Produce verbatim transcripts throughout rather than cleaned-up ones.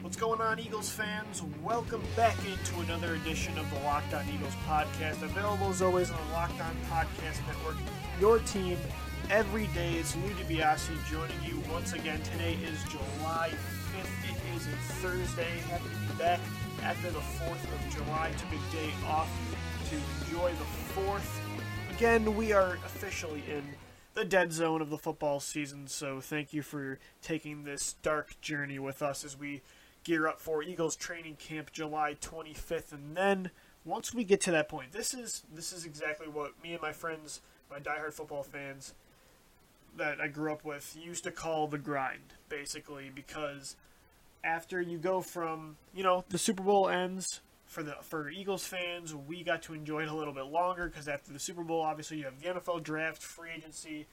What's going on, Eagles fans? Welcome back into another edition of the Locked On Eagles podcast, available as always on the Locked On Podcast Network. Your team every day. It's Lou DiBiase joining you once again. Today is July fifth. It is a Thursday. Happy to be back after the fourth of July. Took a day off to enjoy the fourth. Again, we are officially in the dead zone of the football season, so thank you for taking this dark journey with us as we gear up for Eagles training camp July twenty-fifth. And then once we get to that point, this is this is exactly what me and my friends, my diehard football fans that I grew up with, used to call the grind, basically, because after you go from, you know, the Super Bowl ends, for the for Eagles fans, we got to enjoy it a little bit longer, because after the Super Bowl, obviously you have the N F L draft, free agency.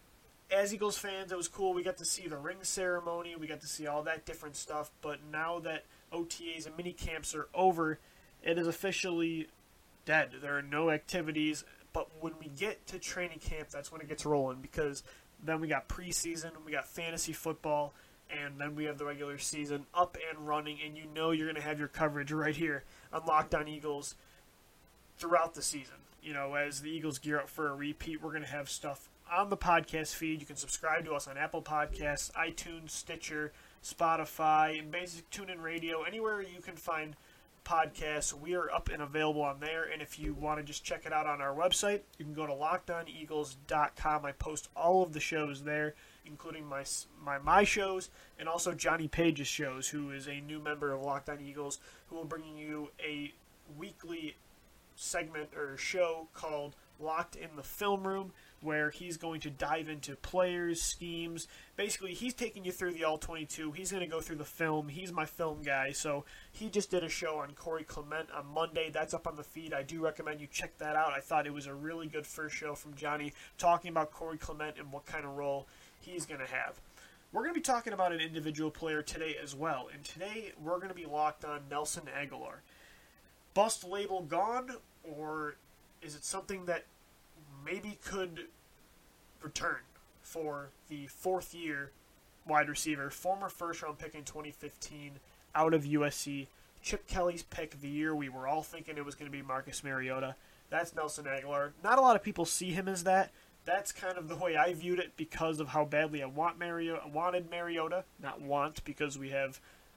As Eagles fans, it was cool. We got to see the ring ceremony. We got to see all that different stuff. But now that O T As and mini camps are over, it is officially dead. There are no activities. But when we get to training camp, that's when it gets rolling, because then we got preseason, we got fantasy football, and then we have the regular season up and running, and you know you're going to have your coverage right here on Locked On Eagles throughout the season. You know, as the Eagles gear up for a repeat, we're going to have stuff on the podcast feed. You can subscribe to us on Apple Podcasts, iTunes, Stitcher, Spotify, and basic TuneIn Radio. Anywhere you can find podcasts, we are up and available on there. And if you want to just check it out on our website, you can go to locked on eagles dot com. I post all of the shows there, including my my my shows and also Johnny Page's shows, who is a new member of Locked On Eagles, who will bring you a weekly segment or show called Locked in the Film Room, where he's going to dive into players, schemes. Basically, he's taking you through the all twenty-two. He's going to go through the film. He's my film guy. So he just did a show on Corey Clement on Monday. That's up on the feed. I do recommend you check that out. I thought it was a really good first show from Johnny, talking about Corey Clement and what kind of role he's going to have. We're going to be talking about an individual player today as well. And today, we're going to be locked on Nelson Agholor. Bust label gone, or is it something that maybe could return for the fourth year wide receiver, former first round pick in twenty fifteen out of U S C, Chip Kelly's pick of the year? We were all thinking it was going to be Marcus Mariota. That's Nelson Agholor. Not a lot of people see him as that. That's kind of the way I viewed it, because of how badly I want Mariota, wanted Mariota. Not want, because we have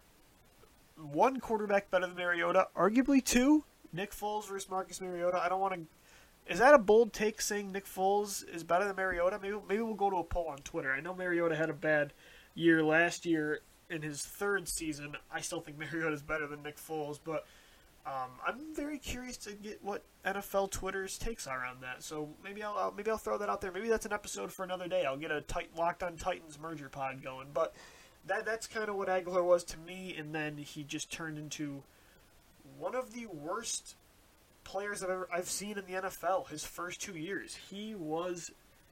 one quarterback better than Mariota, arguably two. Nick Foles versus Marcus Mariota. I don't want to. Is that a bold take, saying Nick Foles is better than Mariota? Maybe maybe we'll go to a poll on Twitter. I know Mariota had a bad year last year in his third season. I still think Mariota is better than Nick Foles, but um, I'm very curious to get what N F L Twitter's takes are on that. So maybe I'll, I'll maybe I'll throw that out there. Maybe that's an episode for another day. I'll get a tight, Locked On Titans merger pod going. But that that's kind of what Agholor was to me, and then he just turned into one of the worst players I've ever I've seen in the N F L. His first two years, he was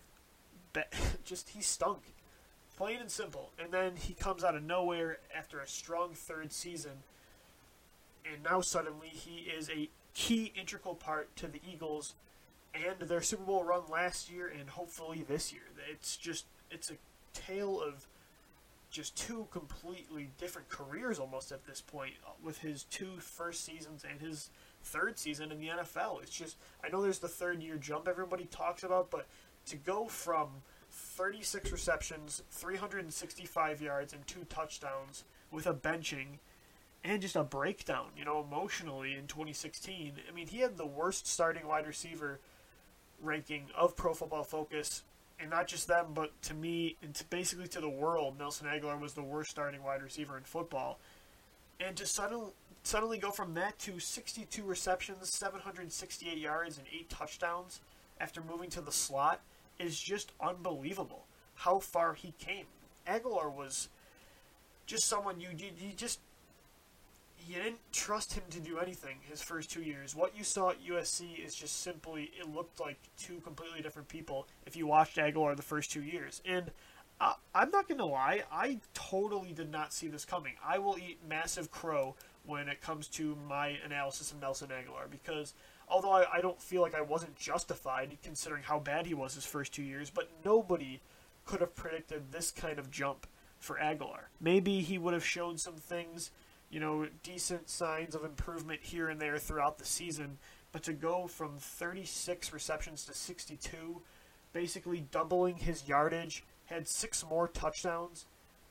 be- just he stunk, plain and simple. And then he comes out of nowhere after a strong third season, and now suddenly he is a key integral part to the Eagles and their Super Bowl run last year, and hopefully this year. It's just it's a tale of just two completely different careers almost at this point, with his two first seasons and his third season in the N F L. It's just, I know there's the third year jump everybody talks about, but to go from thirty-six receptions, three hundred sixty-five yards, and two touchdowns with a benching and just a breakdown, you know, emotionally in twenty sixteen. I mean, he had the worst starting wide receiver ranking of Pro Football Focus. And not just them, but to me, and to basically to the world, Nelson Agholor was the worst starting wide receiver in football. And to suddenly, suddenly go from that to sixty-two receptions, seven hundred sixty-eight yards, and eight touchdowns after moving to the slot is just unbelievable how far he came. Agholor was just someone you, you, you just, you didn't trust him to do anything his first two years. What you saw at U S C is just simply, it looked like two completely different people if you watched Agholor the first two years. And uh, I'm not going to lie, I totally did not see this coming. I will eat massive crow when it comes to my analysis of Nelson Agholor, because although I, I don't feel like I wasn't justified considering how bad he was his first two years, but nobody could have predicted this kind of jump for Agholor. Maybe he would have shown some things you know, decent signs of improvement here and there throughout the season, but to go from thirty-six receptions to sixty-two, basically doubling his yardage, had six more touchdowns.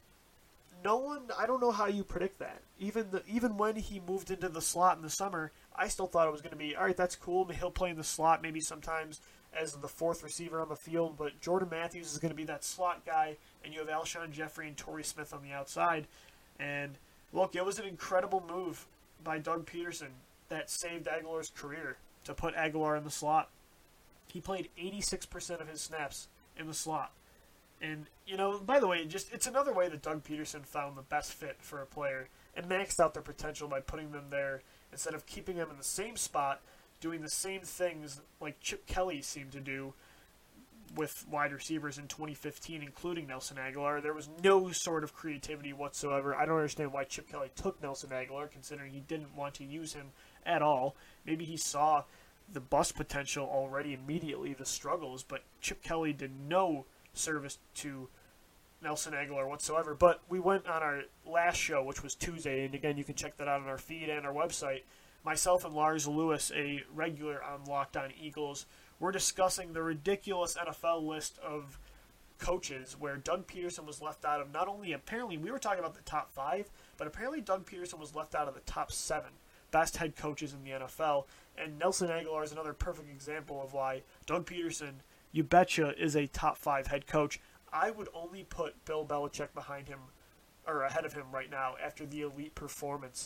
No one, I don't know how you predict that. Even the even when he moved into the slot in the summer, I still thought it was going to be, all right, that's cool. He'll play in the slot maybe sometimes as the fourth receiver on the field, but Jordan Matthews is going to be that slot guy, and you have Alshon Jeffrey and Torrey Smith on the outside. And look, it was an incredible move by Doug Peterson that saved Aguilar's career to put Aguilar in the slot. He played eighty-six percent of his snaps in the slot. And, you know, by the way, just it's another way that Doug Peterson found the best fit for a player and maxed out their potential by putting them there instead of keeping them in the same spot, doing the same things like Chip Kelly seemed to do with wide receivers in twenty fifteen, including Nelson Aguilar. There was no sort of creativity whatsoever. I don't understand why Chip Kelly took Nelson Aguilar, considering he didn't want to use him at all. Maybe he saw the bust potential already immediately, the struggles, but Chip Kelly did no service to Nelson Aguilar whatsoever. But we went on our last show, which was Tuesday, and again, you can check that out on our feed and our website. Myself and Lars Lewis, a regular on Locked On Eagles, we're discussing the ridiculous N F L list of coaches where Doug Peterson was left out of. Not only, apparently, we were talking about the top five, but apparently Doug Peterson was left out of the top seven best head coaches in the N F L. And Nelson Aguilar is another perfect example of why Doug Peterson, you betcha, is a top five head coach. I would only put Bill Belichick behind him, or ahead of him right now, after the elite performance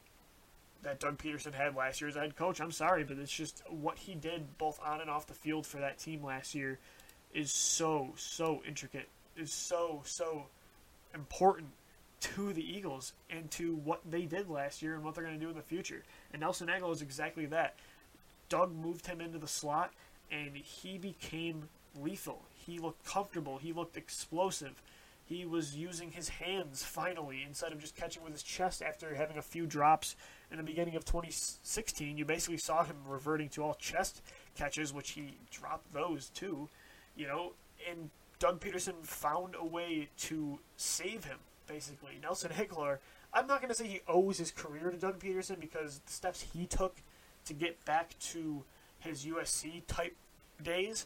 that Doug Peterson had last year as a head coach. I'm sorry, but it's just what he did both on and off the field for that team last year is so, so intricate, is so, so important to the Eagles and to what they did last year and what they're going to do in the future. And Nelson Aguilar is exactly that. Doug moved him into the slot, and he became lethal. He looked comfortable. He looked explosive. He was using his hands, finally, instead of just catching with his chest after having a few drops in the beginning of twenty sixteen. You basically saw him reverting to all chest catches, which he dropped those too, you know, and Doug Peterson found a way to save him, basically. Nelson Aguilar, I'm not going to say he owes his career to Doug Peterson, because the steps he took to get back to his U S C-type days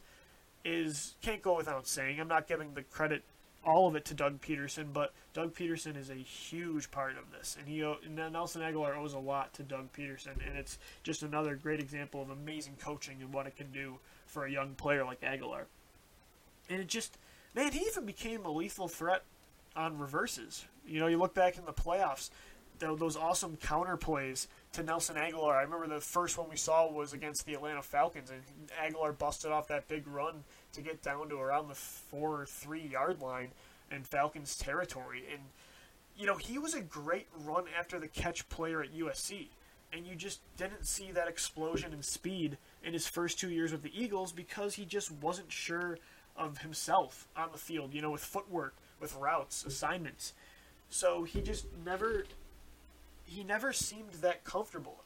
is, can't go without saying. I'm not giving the credit, all of it, to Doug Peterson, but Doug Peterson is a huge part of this, and he and Nelson Aguilar owes a lot to Doug Peterson, and it's just another great example of amazing coaching and what it can do for a young player like Aguilar. And it just, man, he even became a lethal threat on reverses. You know, you look back in the playoffs, those awesome counter plays to Nelson Aguilar. I remember the first one we saw was against the Atlanta Falcons, and Aguilar busted off that big run to get down to around the four or three yard line in Falcons territory. And, you know, he was a great run after the catch player at U S C. And you just didn't see that explosion in speed in his first two years with the Eagles because he just wasn't sure of himself on the field, you know, with footwork, with routes, assignments. So he just never... He never seemed that comfortable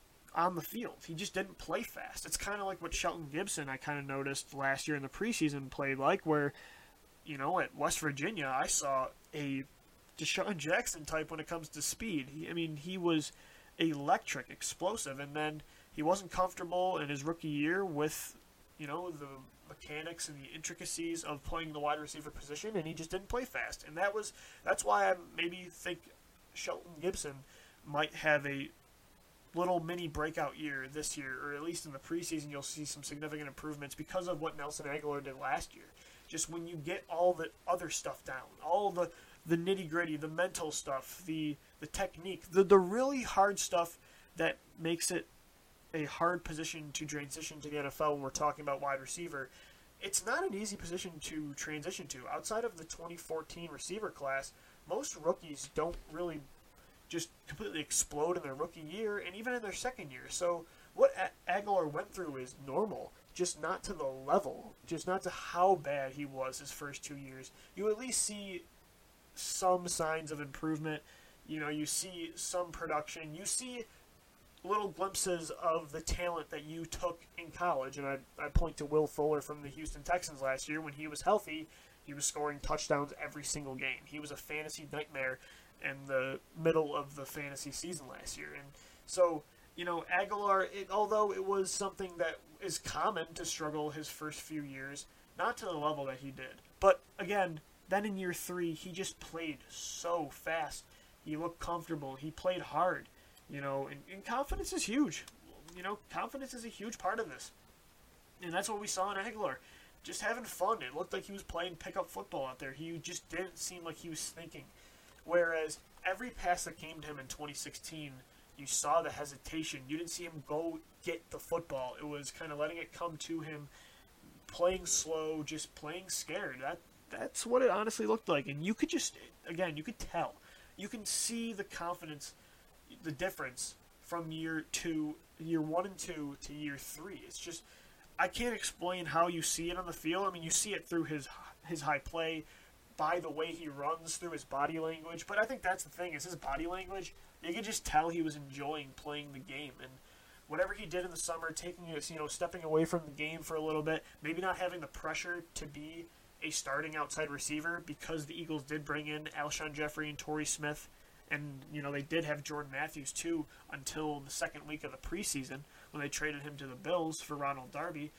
on the field. He just didn't play fast. It's kind of like what Shelton Gibson, I kind of noticed last year in the preseason, played like, where, you know, at West Virginia, I saw a Deshaun Jackson type when it comes to speed. He, I mean, he was electric, explosive, and then he wasn't comfortable in his rookie year with, you know, the mechanics and the intricacies of playing the wide receiver position, and he just didn't play fast. And that was that's why I maybe think Shelton Gibson might have a little mini breakout year this year, or at least in the preseason you'll see some significant improvements because of what Nelson Aguilar did last year. Just when you get all the other stuff down, all the, the nitty-gritty, the mental stuff, the, the technique, the, the really hard stuff that makes it a hard position to transition to the N F L when we're talking about wide receiver, it's not an easy position to transition to. Outside of the twenty fourteen receiver class, most rookies don't really just completely explode in their rookie year and even in their second year. So what A- Aguilar went through is normal, just not to the level, just not to how bad he was his first two years. You at least see some signs of improvement. You know, you see some production. You see little glimpses of the talent that you took in college. And I, I point to Will Fuller from the Houston Texans last year. When he was healthy, he was scoring touchdowns every single game. He was a fantasy nightmare. in the middle of the fantasy season last year. And so, you know, Aguilar, it, although it was something that is common to struggle his first few years, not to the level that he did. But again, then in year three, he just played so fast. He looked comfortable. He played hard. You know, and, and confidence is huge. You know, confidence is a huge part of this. And that's what we saw in Aguilar. Just having fun. It looked like he was playing pickup football out there. He just didn't seem like he was thinking. Whereas every pass that came to him in twenty sixteen, you saw the hesitation. You didn't see him go get the football. It was kind of letting it come to him, playing slow, just playing scared. That That's what it honestly looked like. And you could just, again, you could tell. You can see the confidence, the difference from year two, year one and two to year three. It's just, I can't explain how you see it on the field. I mean, you see it through his his high play, by the way he runs, through his body language. But I think that's the thing, is his body language. You could just tell he was enjoying playing the game. And whatever he did in the summer, taking it, you know, stepping away from the game for a little bit, maybe not having the pressure to be a starting outside receiver, because the Eagles did bring in Alshon Jeffrey and Torrey Smith, and, you know, they did have Jordan Matthews too until the second week of the preseason when they traded him to the Bills for Ronald Darby.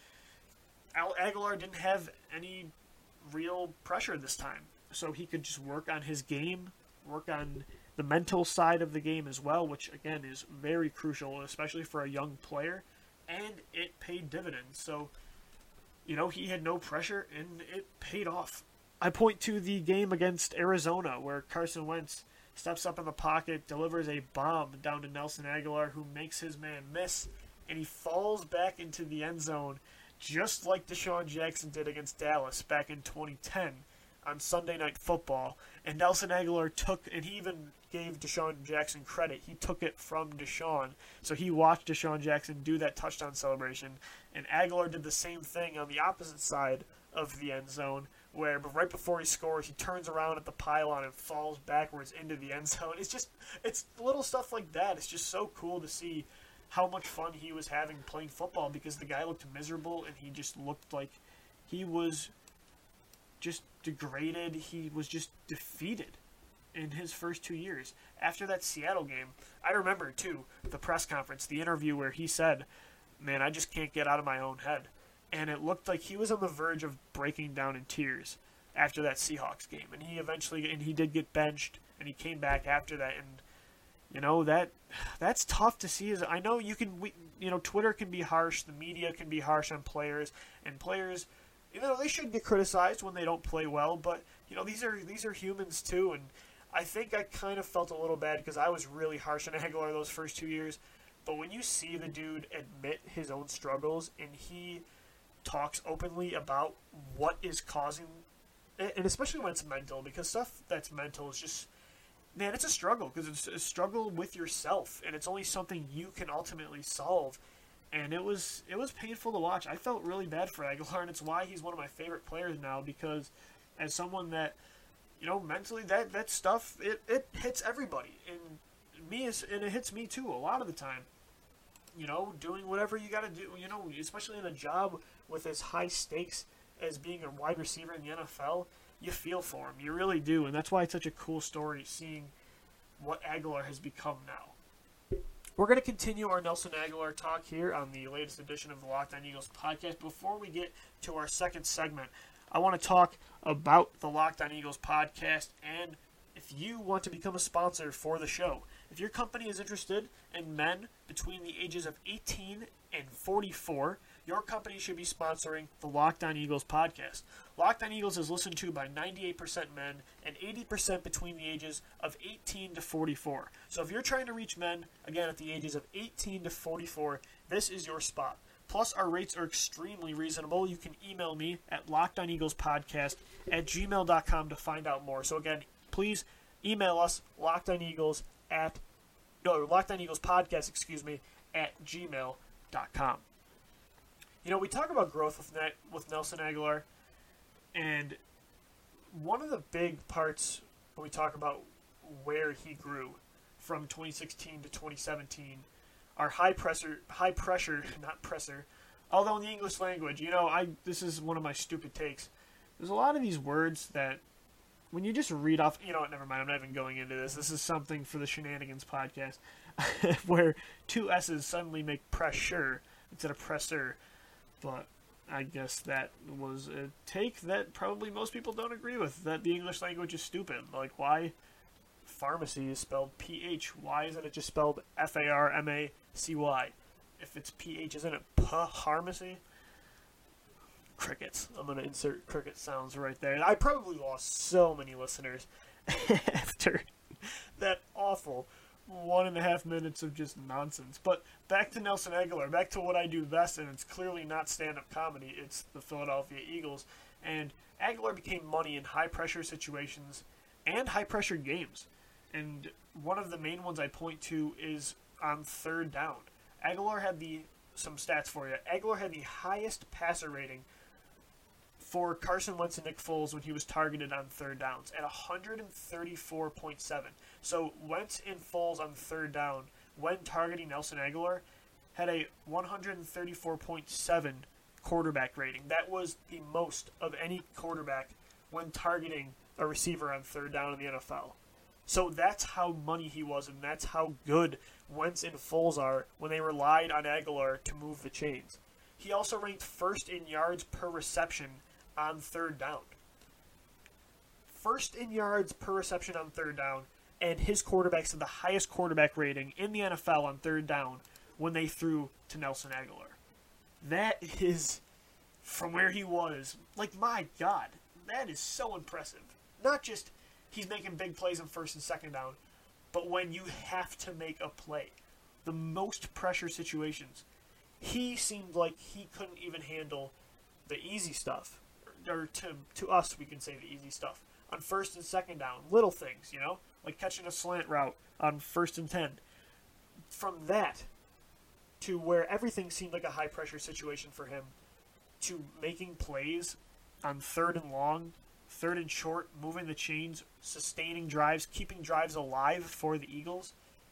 Al Aguilar didn't have any real pressure this time, so he could just work on his game, work on the mental side of the game as well, which again is very crucial, especially for a young player, and it paid dividends. So, you know, he had no pressure, and it paid off. I point to the game against Arizona, where Carson Wentz steps up in the pocket, delivers a bomb down to Nelson Aguilar, who makes his man miss, and he falls back into the end zone, just like Deshaun Jackson did against Dallas back in twenty ten on Sunday Night Football. And Nelson Aguilar took, and he even gave Deshaun Jackson credit. He took it from Deshaun. So he watched Deshaun Jackson do that touchdown celebration. And Aguilar did the same thing on the opposite side of the end zone, where but right before he scores, he turns around at the pylon and falls backwards into the end zone. It's just, it's little stuff like that. It's just so cool to see how much fun he was having playing football, because the guy looked miserable and he just looked like he was just degraded. He was just defeated in his first two years. After that Seattle game, I remember, too, the press conference, the interview where he said, man, I just can't get out of my own head. And it looked like he was on the verge of breaking down in tears after that Seahawks game. And he eventually, and he did get benched, and he came back after that. And, you know, that that's tough to see. As I know you can, we, you know, Twitter can be harsh, the media can be harsh on players, and players, you know, they should get criticized when they don't play well. But, you know, these are these are humans too, and I think I kind of felt a little bad because I was really harsh on Aguilar those first two years. But when you see the dude admit his own struggles, and he talks openly about what is causing, and especially when it's mental, because stuff that's mental is just, man, it's a struggle, because it's a struggle with yourself, and it's only something you can ultimately solve. And it was it was painful to watch. I felt really bad for Aguilar, and it's why he's one of my favorite players now, because as someone that, you know, mentally, that, that stuff, it, it hits everybody, and me is, and it hits me too a lot of the time. You know, doing whatever you got to do, you know, especially in a job with as high stakes as being a wide receiver in the N F L, you feel for him. You really do, and that's why it's such a cool story, seeing what Aguilar has become now. We're going to continue our Nelson Aguilar talk here on the latest edition of the Locked On Eagles podcast. Before we get to our second segment, I want to talk about the Locked On Eagles podcast, and if you want to become a sponsor for the show. If your company is interested in men between the ages of eighteen and forty-four, your company should be sponsoring the Locked On Eagles podcast. Locked On Eagles is listened to by ninety-eight percent men and eighty percent between the ages of eighteen to forty-four. So if you're trying to reach men, again, at the ages of eighteen to forty-four, this is your spot. Plus, our rates are extremely reasonable. You can email me at lockedoneaglespodcast at gmail dot com to find out more. So again, please email us, lockedoneagles at, no, lockedoneaglespodcast, excuse me, at gmail dot com. You know, we talk about growth with Net, with Nelson Aguilar, and one of the big parts when we talk about where he grew from twenty sixteen to twenty seventeen are high pressure, high pressure, not presser. Although in the English language, you know, I this is one of my stupid takes. There's a lot of these words that when you just read off, you know what, never mind, I'm not even going into this. This is something for the Shenanigans podcast, where two S's suddenly make pressure instead of presser. But I guess that was a take that probably most people don't agree with, that the English language is stupid. Like, why pharmacy is spelled P H? Why isn't it just spelled F A R M A C Y? If it's P H, isn't it P-harmacy? Crickets. I'm going to insert cricket sounds right there. I probably lost so many listeners after that awful one and a half minutes of just nonsense. But back to Nelson Agholor, back to what I do best, and it's clearly not stand-up comedy. It's the Philadelphia Eagles. And Agholor became money in high-pressure situations and high-pressure games. And one of the main ones I point to is on third down. Agholor had the, some stats for you. Agholor had the highest passer rating for Carson Wentz and Nick Foles when he was targeted on third downs at one thirty-four point seven. So Wentz and Foles on third down, when targeting Nelson Agholor, had a one thirty-four point seven quarterback rating. That was the most of any quarterback when targeting a receiver on third down in the N F L. So that's how money he was, and that's how good Wentz and Foles are when they relied on Agholor to move the chains. He also ranked first in yards per reception on third down. First in yards per reception on third down, and his quarterbacks had the highest quarterback rating in the N F L on third down when they threw to Nelson Agholor. That is, from where he was, like, my God, that is so impressive. Not just he's making big plays on first and second down, but when you have to make a play, the most pressure situations, he seemed like he couldn't even handle the easy stuff. Or to to us, we can say the easy stuff. On first and second down, little things, you know, like catching a slant route on first and ten. From that to where everything seemed like a high-pressure situation for him, to making plays on third and long, third and short, moving the chains, sustaining drives, keeping drives alive for the Eagles.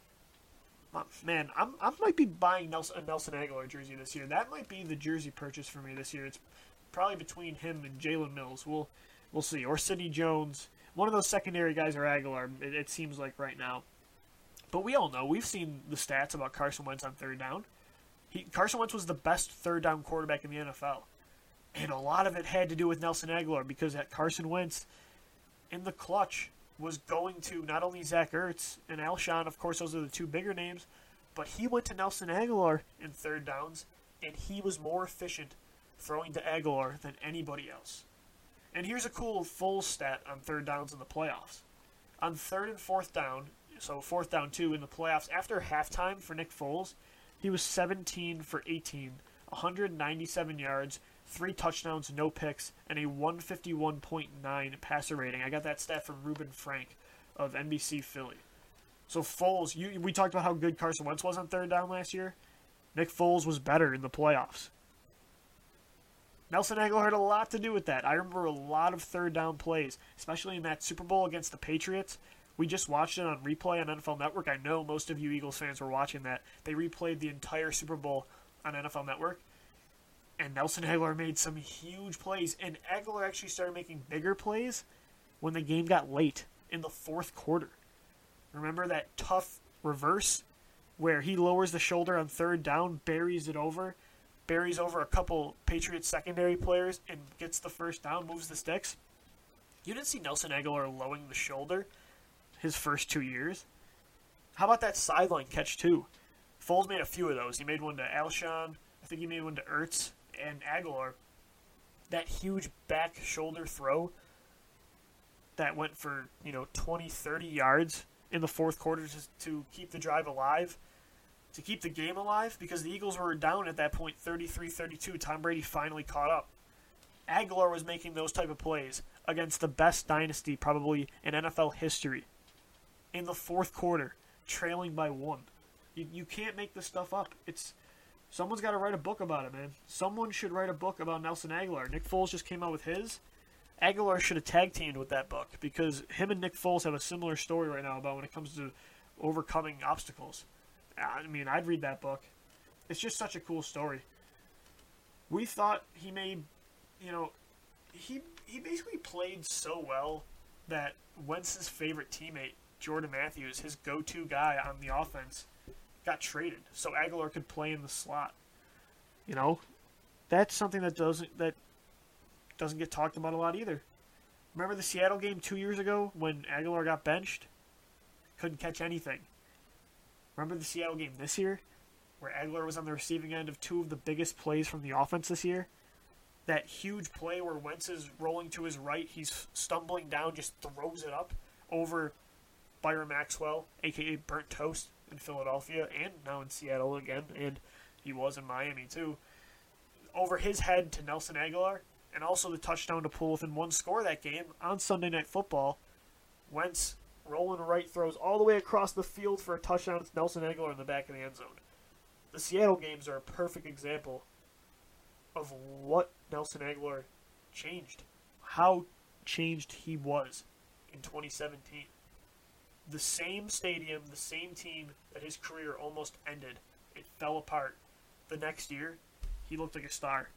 Man, I'm, I might be buying Nelson, a Nelson Agholor jersey this year. That might be the jersey purchase for me this year. It's probably between him and Jalen Mills. We'll we'll see. Or Sidney Jones. One of those secondary guys or Agholor, it, it seems like right now. But we all know, we've seen the stats about Carson Wentz on third down. He, Carson Wentz was the best third down quarterback in the N F L. And a lot of it had to do with Nelson Agholor, because at Carson Wentz, in the clutch, was going to not only Zach Ertz and Alshon, of course those are the two bigger names, but he went to Nelson Agholor in third downs, and he was more efficient throwing to Agholor than anybody else. And here's a cool full stat on third downs in the playoffs. On third and fourth down, so fourth down two in the playoffs, after halftime for Nick Foles, he was seventeen for eighteen, one ninety-seven yards, three touchdowns, no picks, and a one fifty-one point nine passer rating. I got that stat from Ruben Frank of N B C Philly. So Foles, you, we talked about how good Carson Wentz was on third down last year. Nick Foles was better in the playoffs. Nelson Agholor had a lot to do with that. I remember a lot of third down plays, especially in that Super Bowl against the Patriots. We just watched it on replay on N F L Network. I know most of you Eagles fans were watching that. They replayed the entire Super Bowl on N F L Network. And Nelson Agholor made some huge plays. And Agholor actually started making bigger plays when the game got late in the fourth quarter. Remember that tough reverse where he lowers the shoulder on third down, buries it over, buries over a couple Patriots secondary players, and gets the first down, moves the sticks? You didn't see Nelson Agholor lowering the shoulder his first two years. How about that sideline catch, too? Foles made a few of those. He made one to Alshon. I think he made one to Ertz. And Agholor, that huge back shoulder throw that went for, you know, twenty, thirty yards in the fourth quarter to, to keep the drive alive, to keep the game alive, because the Eagles were down at that point thirty-three thirty-two. Tom Brady finally caught up. Agholor was making those type of plays against the best dynasty probably in N F L history in the fourth quarter, trailing by one. You, you can't make this stuff up. It's Someone's got to write a book about it, man. Someone should write a book about Nelson Agholor. Nick Foles just came out with his. Agholor should have tag-teamed with that book, because him and Nick Foles have a similar story right now about when it comes to overcoming obstacles. I mean, I'd read that book. It's just such a cool story. We thought he made, you know, he he basically played so well that Wentz's favorite teammate, Jordan Matthews, his go-to guy on the offense, got traded so Aguilar could play in the slot. You know, that's something that doesn't that doesn't get talked about a lot either. Remember the Seattle game two years ago when Aguilar got benched? Couldn't catch anything. Remember the Seattle game this year where Aguilar was on the receiving end of two of the biggest plays from the offense this year? That huge play where Wentz is rolling to his right, he's stumbling down, just throws it up over Byron Maxwell, a k a. Burnt Toast, in Philadelphia, and now in Seattle again, and he was in Miami too. Over his head to Nelson Aguilar, and also the touchdown to pull within one score that game on Sunday Night Football. Wentz rolling right, throws all the way across the field for a touchdown. It's Nelson Aguilar in the back of the end zone. The Seattle games are a perfect example of what Nelson Aguilar changed, how changed he was in twenty seventeen. The same stadium, the same team that his career almost ended, it fell apart. The next year, he looked like a star.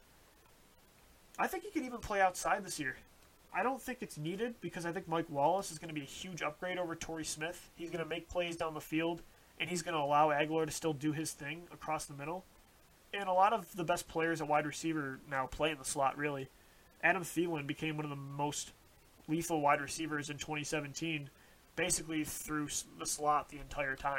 I think he could even play outside this year. I don't think it's needed because I think Mike Wallace is going to be a huge upgrade over Torrey Smith. He's going to make plays down the field, and he's going to allow Aguilar to still do his thing across the middle. And a lot of the best players at wide receiver now play in the slot, really. Adam Thielen became one of the most lethal wide receivers in twenty seventeen, basically through the slot the entire time.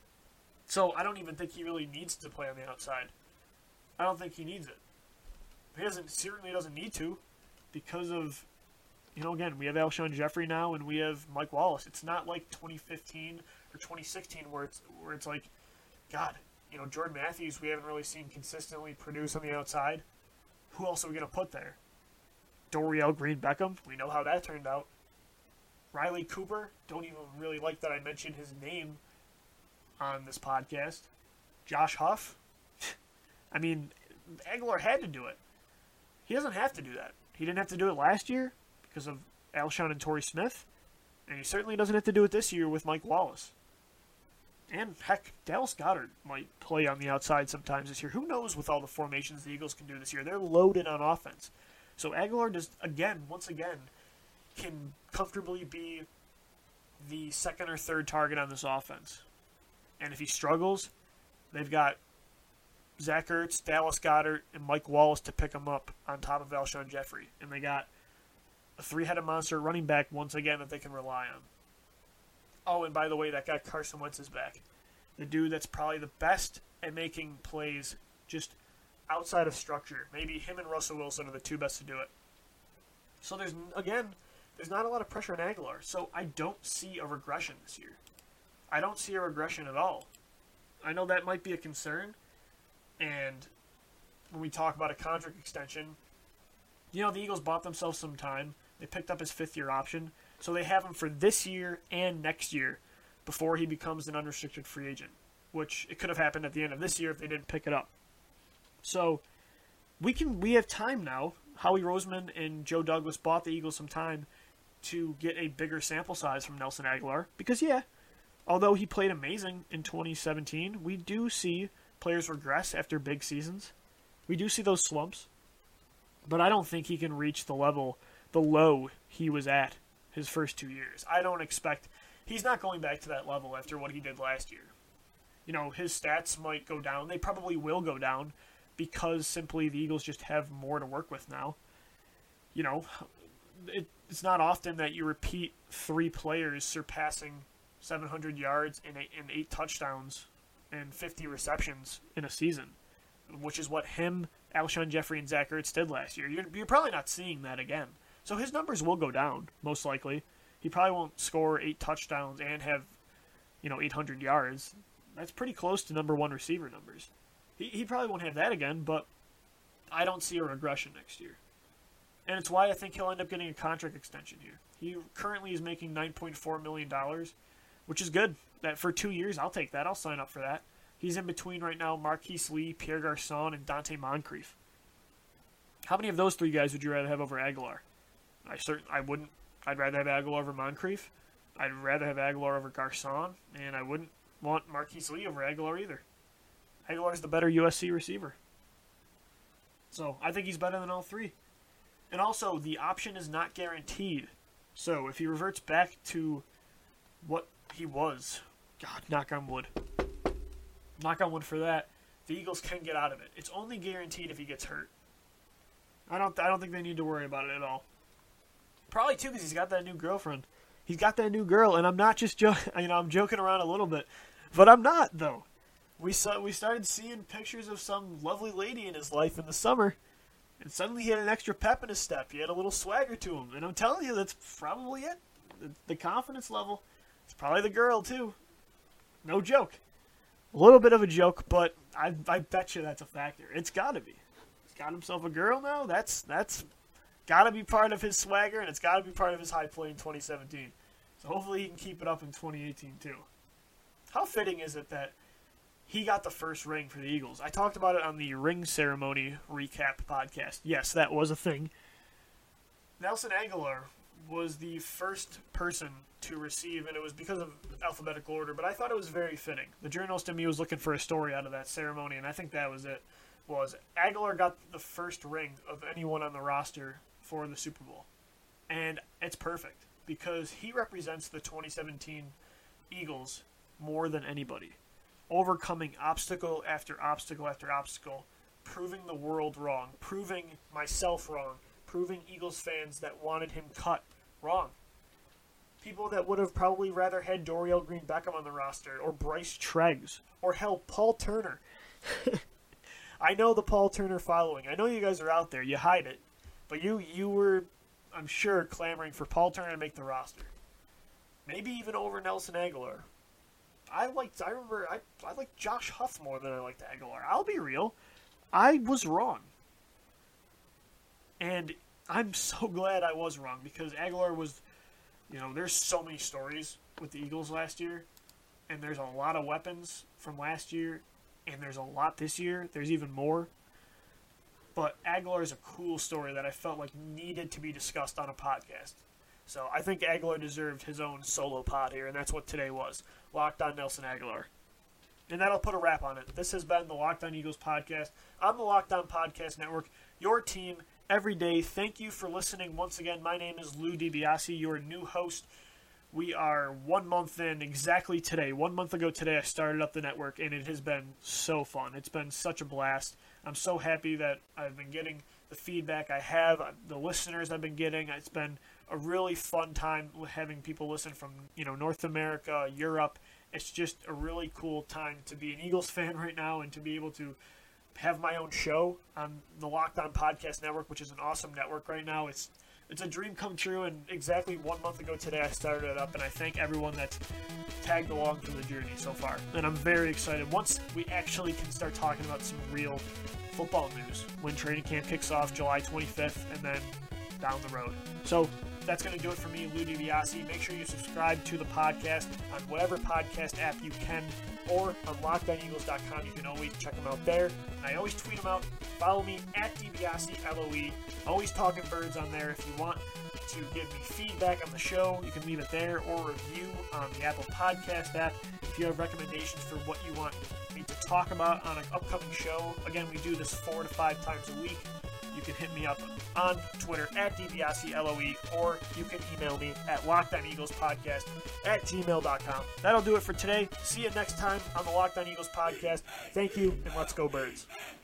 So I don't even think he really needs to play on the outside. I don't think he needs it. He doesn't certainly doesn't need to because of, you know, again, we have Alshon Jeffrey now and we have Mike Wallace. It's not like twenty fifteen or twenty sixteen where it's where it's like, God, you know, Jordan Matthews we haven't really seen consistently produce on the outside. Who else are we going to put there? Dorial Green-Beckham, we know how that turned out. Riley Cooper, don't even really like that I mentioned his name on this podcast. Josh Huff, I mean, Aguilar had to do it. He doesn't have to do that. He didn't have to do it last year because of Alshon and Torrey Smith, and he certainly doesn't have to do it this year with Mike Wallace. And, heck, Dallas Goedert might play on the outside sometimes this year. Who knows with all the formations the Eagles can do this year. They're loaded on offense. So Aguilar just, again, once again, can comfortably be the second or third target on this offense. And if he struggles, they've got Zach Ertz, Dallas Goedert, and Mike Wallace to pick him up on top of Alshon Jeffrey. And they got a three-headed monster running back once again that they can rely on. Oh, and by the way, that guy Carson Wentz is back. The dude that's probably the best at making plays just outside of structure. Maybe him and Russell Wilson are the two best to do it. So there's, again, there's not a lot of pressure on Aguilar. So I don't see a regression this year. I don't see a regression at all. I know that might be a concern. And when we talk about a contract extension, you know, the Eagles bought themselves some time. They picked up his fifth-year option. So they have him for this year and next year before he becomes an unrestricted free agent, which it could have happened at the end of this year if they didn't pick it up. So we can we have time now. Howie Roseman and Joe Douglas bought the Eagles some time to get a bigger sample size from Nelson Aguilar. Because, yeah, although he played amazing in twenty seventeen, we do see players regress after big seasons. We do see those slumps. But I don't think he can reach the level, the low he was at his first two years. I don't expect... He's not going back to that level after what he did last year. You know, his stats might go down. They probably will go down because simply the Eagles just have more to work with now. You know, it, it's not often that you repeat three players surpassing seven hundred yards and eight, and eight touchdowns and fifty receptions in a season, which is what him, Alshon Jeffrey, and Zach Ertz did last year. You're, you're probably not seeing that again. So his numbers will go down, most likely. He probably won't score eight touchdowns and have, you know, eight hundred yards. That's pretty close to number one receiver numbers. He he probably won't have that again, but I don't see a regression next year. And it's why I think he'll end up getting a contract extension here. He currently is making nine point four million dollars, which is good. That for two years, I'll take that. I'll sign up for that. He's in between right now Marquise Lee, Pierre Garçon, and Dante Moncrief. How many of those three guys would you rather have over Aguilar? I certain I wouldn't. I'd rather have Aguilar over Moncrief. I'd rather have Aguilar over Garçon, and I wouldn't want Marquise Lee over Aguilar either. Aguilar's the better U S C receiver. So I think he's better than all three. And also, the option is not guaranteed So if he reverts back to what he was, God, knock on wood. Knock on wood for that. The Eagles can get out of it. It's only guaranteed if he gets hurt. I don't I don't think they need to worry about it at all. Probably too because he's got that new girlfriend. He's got that new girl, and I'm not just joking. You know, I'm joking around a little bit, but I'm not though. We saw we started seeing pictures of some lovely lady in his life in the summer, and suddenly he had an extra pep in his step. He had a little swagger to him, and I'm telling you, that's probably it. The, the confidence level. It's probably the girl too. No joke. A little bit of a joke, but I I bet you that's a factor. It's got to be. He's got himself a girl now. That's that's got to be part of his swagger, and it's got to be part of his high play in twenty seventeen. So hopefully he can keep it up in twenty eighteen too. How fitting is it that he got the first ring for the Eagles? I talked about it on the ring ceremony recap podcast. Yes, that was a thing. Nelson Agholor was the first person to receive, and it was because of alphabetical order, but I thought it was very fitting. The journalist in me was looking for a story out of that ceremony, and I think that was it. Was Agholor got the first ring of anyone on the roster for the Super Bowl. And it's perfect, because he represents the twenty seventeen Eagles more than anybody. Overcoming obstacle after obstacle after obstacle, proving the world wrong, proving myself wrong, proving Eagles fans that wanted him cut wrong. People that would have probably rather had Dorial Green-Beckham on the roster, or Bryce Treggs, or hell, Paul Turner. I know the Paul Turner following. I know you guys are out there. You hide it. But you, you were, I'm sure, clamoring for Paul Turner to make the roster. Maybe even over Nelson Agholor. I liked, I remember, I, I liked Josh Huff more than I liked Agholor. I'll be real. I was wrong. And I'm so glad I was wrong, because Agholor was, you know, there's so many stories with the Eagles last year, and there's a lot of weapons from last year, and there's a lot this year. There's even more. But Agholor is a cool story that I felt like needed to be discussed on a podcast. So I think Agholor deserved his own solo pod here, and that's what today was. Locked on Nelson Agholor. And that'll put a wrap on it. This has been the Locked On Eagles podcast on the Locked On Podcast Network, your team every day. Thank you for listening once again. My name is Lou DiBiase, your new host. We are one month in exactly today. One month ago today, I started up the network, and it has been so fun. It's been such a blast. I'm so happy that I've been getting the feedback I have, the listeners I've been getting. It's been a really fun time having people listen from, you know, North America, Europe. It's just a really cool time to be an Eagles fan right now, and to be able to have my own show on the Locked On Podcast Network, which is an awesome network right now. It's it's a dream come true, and exactly one month ago today I started it up, and I thank everyone that's tagged along for the journey so far. And I'm very excited. Once we actually can start talking about some real football news, when training camp kicks off July twenty-fifth, and then down the road. So that's going to do it for me, Lou DiBiase. Make sure you subscribe to the podcast on whatever podcast app you can, or on locked on eagles dot com. You can always check them out there. And I always tweet them out. Follow me at DiBiase L O E. Always talking birds on there. If you want to give me feedback on the show, you can leave it there, or review on the Apple Podcast app. If you have recommendations for what you want me to talk about on an upcoming show, again, we do this four to five times a week. You can hit me up on Twitter at DiBiase L O E, or you can email me at locked on eagles podcast at gmail dot com. That'll do it for today. See you next time on the Locked On Eagles podcast. Thank you, and let's go Birds.